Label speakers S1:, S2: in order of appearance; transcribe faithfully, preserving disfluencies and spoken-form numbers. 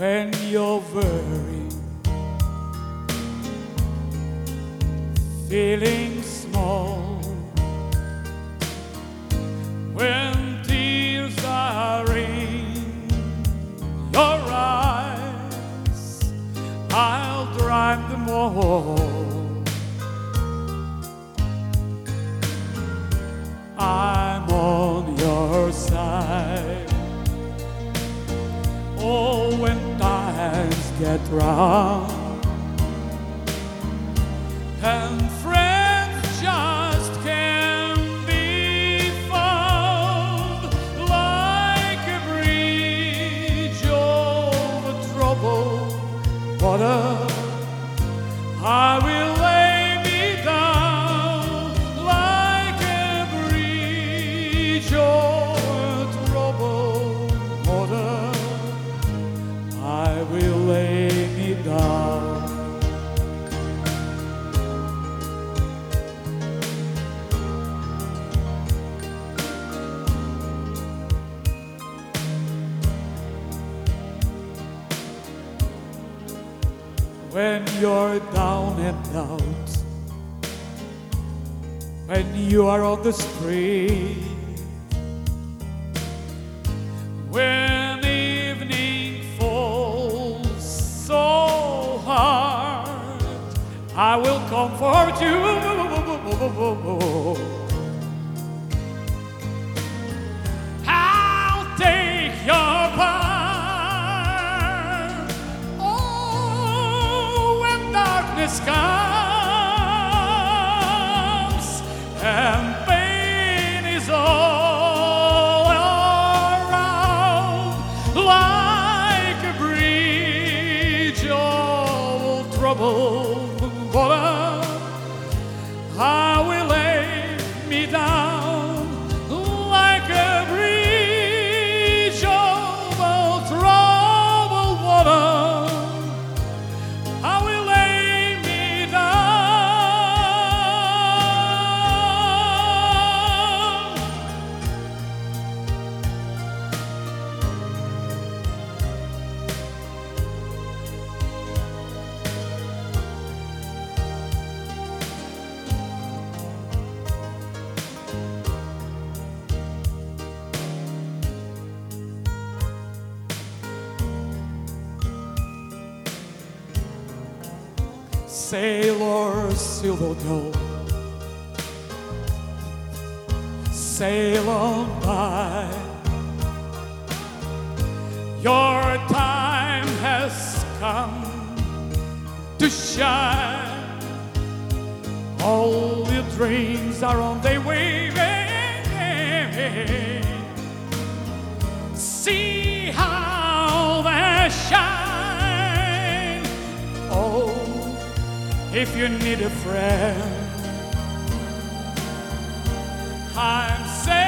S1: when you're worried, feeling small, when tears are in your eyes, I'll dry them all. I'm on your side. Oh, when times get rough and friends just can't be found, like a bridge over troubled water, I will lay me down like a bridge over troubled water. I will lay me down. When you're down and out, when you are on the street, when evening falls so hard, I will comfort you. I'll take your part. Oh, when darkness comes and pain is all around, like a bridge over troubled water, I will lay me down like a bridge over troubled water. I will lay me down. Sailor Silverdoe, sail on by. Your time has come to shine. All your dreams are on their way. See how they shine. Oh, if you need a friend, I'm saying